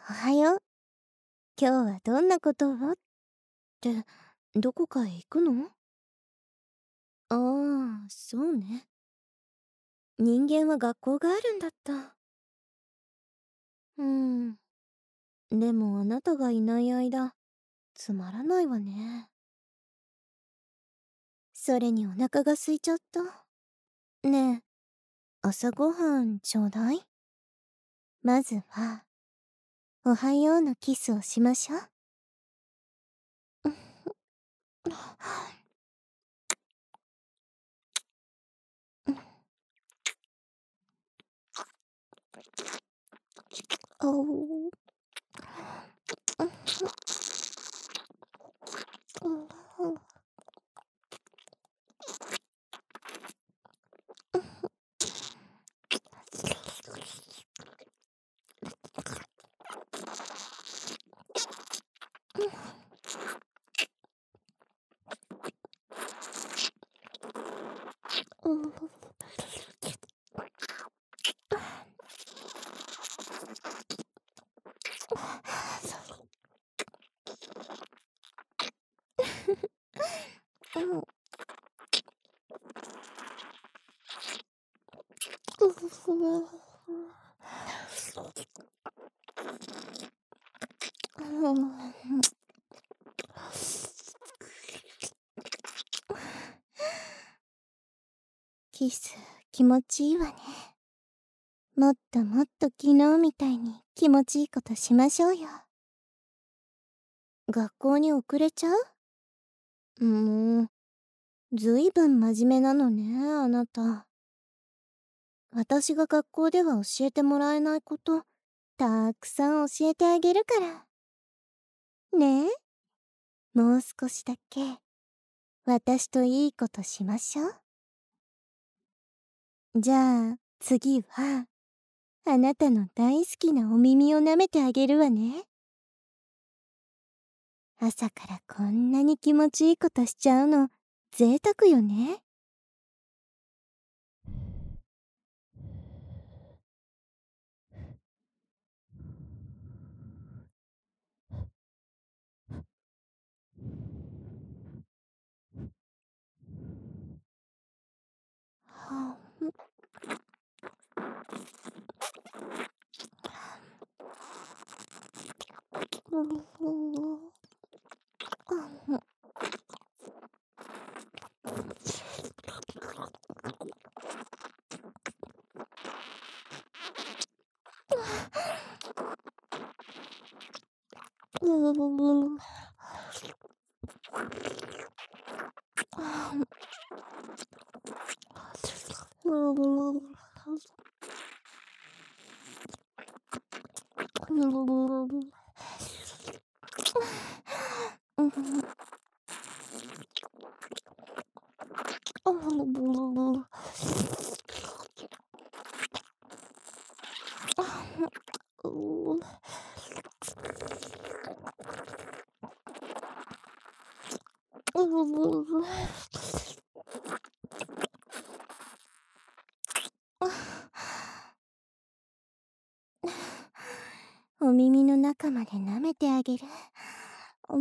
おはよう。今日はどんなことをって、どこかへ行くの？ああ、そうね。人間は学校があるんだった。うーん。でもあなたがいない間、つまらないわね。それにお腹が空いちゃった。ねえ、朝ごはんちょうだい。まずは、おはようのキスをしましょう。おお。キス気持ちいいわね。もっともっと昨日みたいに気持ちいいことしましょうよ。学校に遅れちゃう？ずいぶん真面目なのね、あなた。私が学校では教えてもらえないこと、たくさん教えてあげるから。ねえ、もう少しだけ、私といいことしましょう。じゃあ、次は、あなたの大好きなお耳を舐めてあげるわね。朝からこんなに気持ちいいことしちゃうの、贅沢よね。はお耳の中まで舐めてあげる。うん。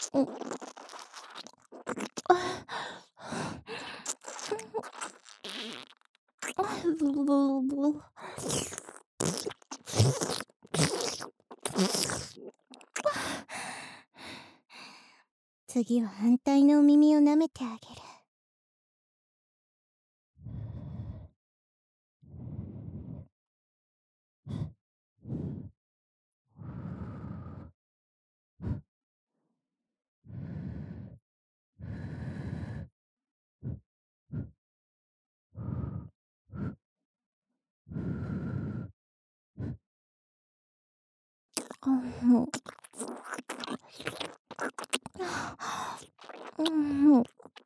うん。次は反対のお耳を舐めてあげる。うん。うん。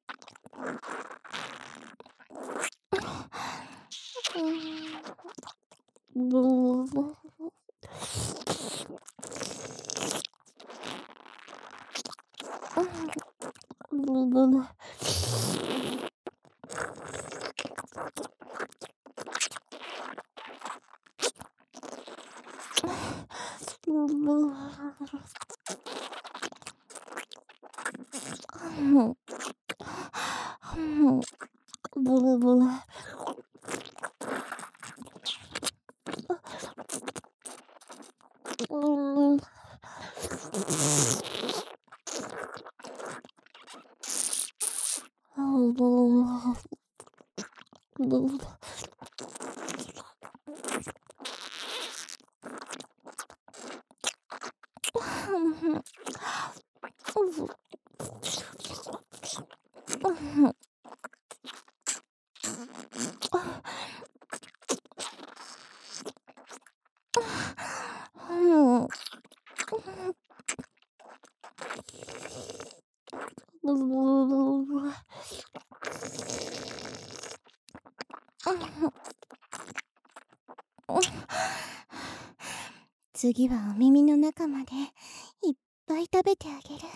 次はお耳の中までいっぱい食べてあげる。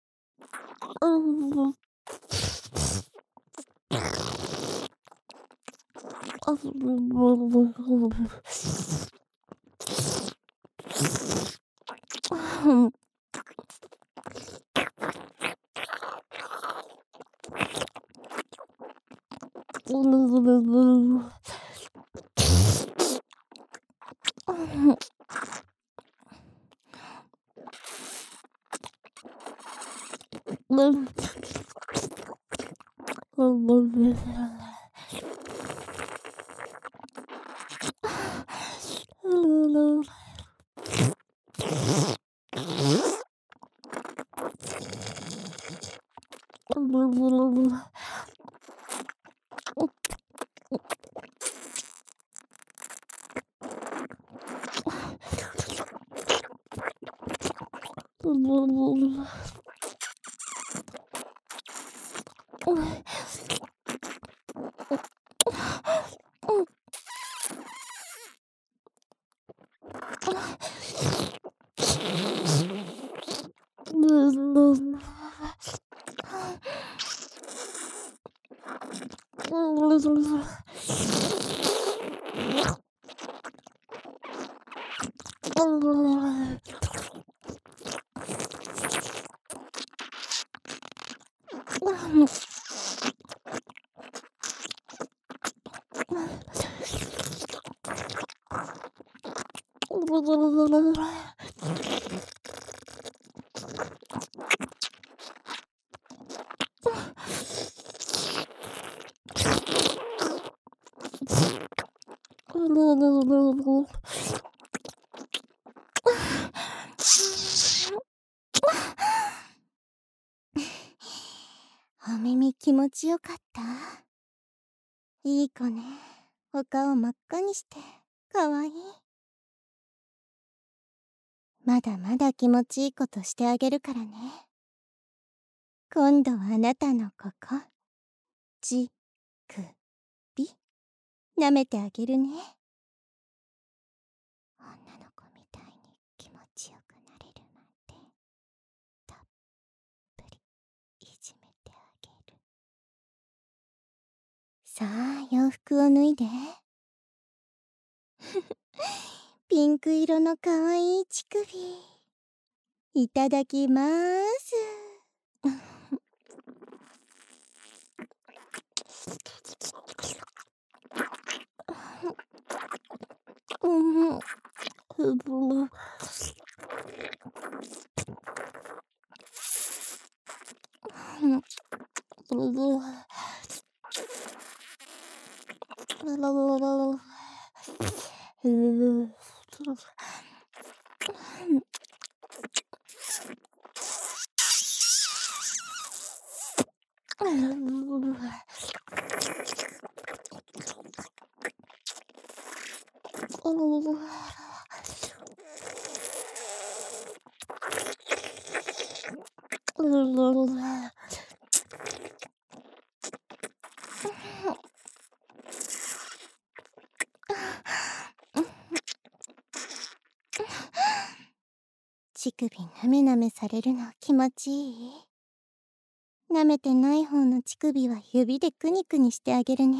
お耳気持ちよかった？いい子ね。お顔真っ赤にしてかわいい。まだまだ気持ちいいことしてあげるからね。今度はあなたのここ、じ、く、び、舐めてあげるね。女の子みたいに気持ちよくなれるまでたっぷりいじめてあげる。さあ、洋服を脱いで。ピンク色のかわいい乳首。いただきまーす。 乳首なめなめされるの気持ちいい？舐めてない方の乳首は指でくにくにしてあげるね。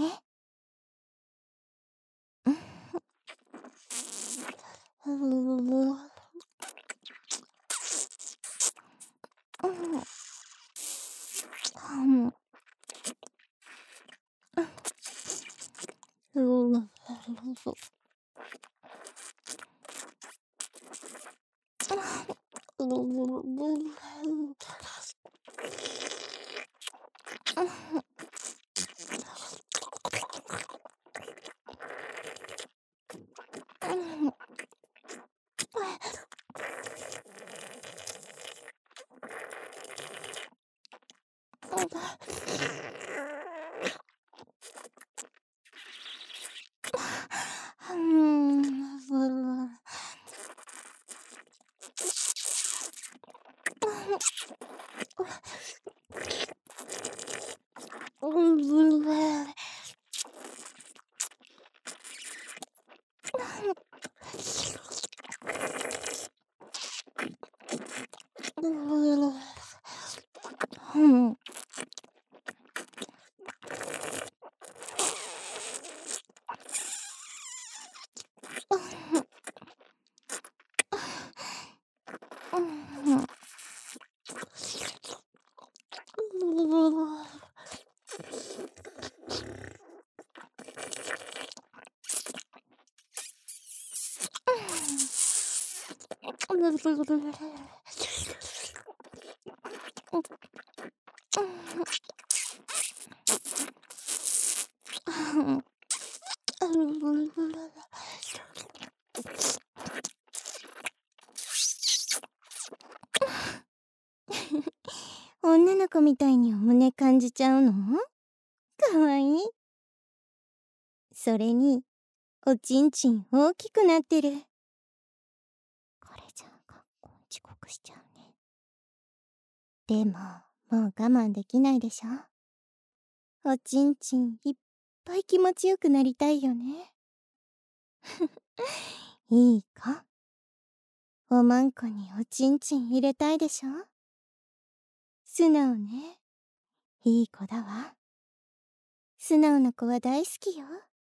女の子みたいにお胸感じちゃうの？かわいい。それにおちんちん大きくなってる。これじゃ学校遅刻しちゃうね。でももう我慢できないでしょ。おちんちんいっぱい気持ちよくなりたいよね。いいか、おまんこにおちんちん入れたいでしょ。素直ね。いい子だわ。素直な子は大好きよ。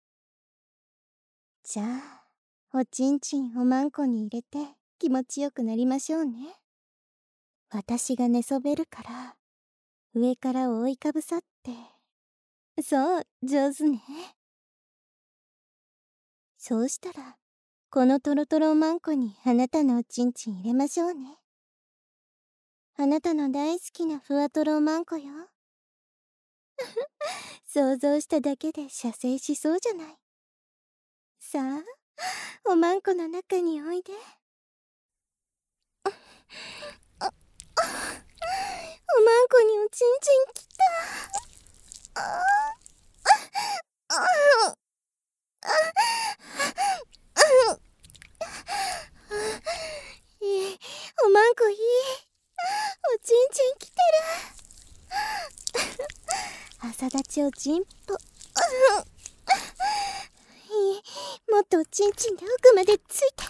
じゃあおちんちんおまんこに入れて気持ちよくなりましょうね。私が寝そべるから上から覆いかぶさって。そう、上手ね。そうしたらこのトロトロおまんこにあなたのおちんちん入れましょうね。あなたの大好きなふわとろおまんこよ。想像しただけで射精しそうじゃない。さあ、おまんこの中においで。おまんこにおちんちんきた。おまんこいい。おちんちんきてる。朝立ちおちんぽ。いい。もっとおちんちんで奥までついて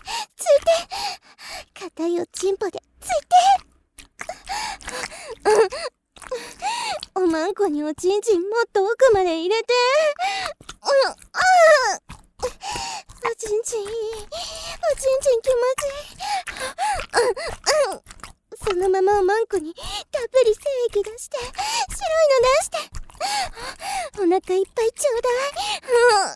硬いおちんぽでついて。おまんこにおちんちんもっと奥まで入れて。おちんちんいい。おちんちん気持ちいい。そのままおまんこにたっぷり精液出して、白いの出して、お腹いっぱいちょうだ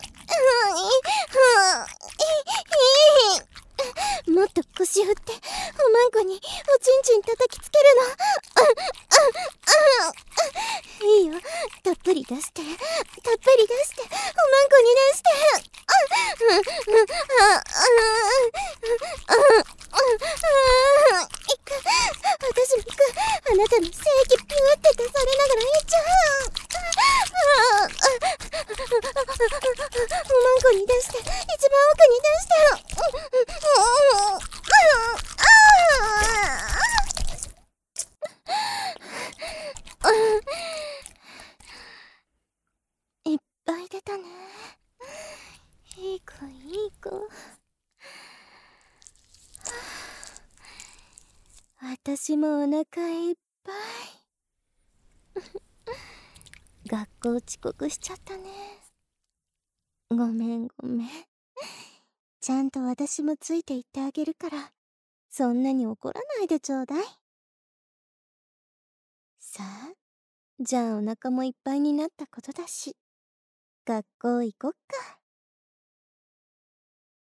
い。もっと腰振っておまんこにおちんちん叩きつけるの。いいよ。 よ。たっぷり出して、たっぷり出して、おまんこに出して。私もあなたの精液ピューって出されながらいっちゃう。おまんこに出して、一番奥に出して。いっぱい出たね。いい子いい子。私もお腹いっぱい。学校遅刻しちゃったね。ごめんごめん。ちゃんと私もついて行ってあげるから、そんなに怒らないでちょうだい。さあ、じゃあお腹もいっぱいになったことだし、学校行こっか。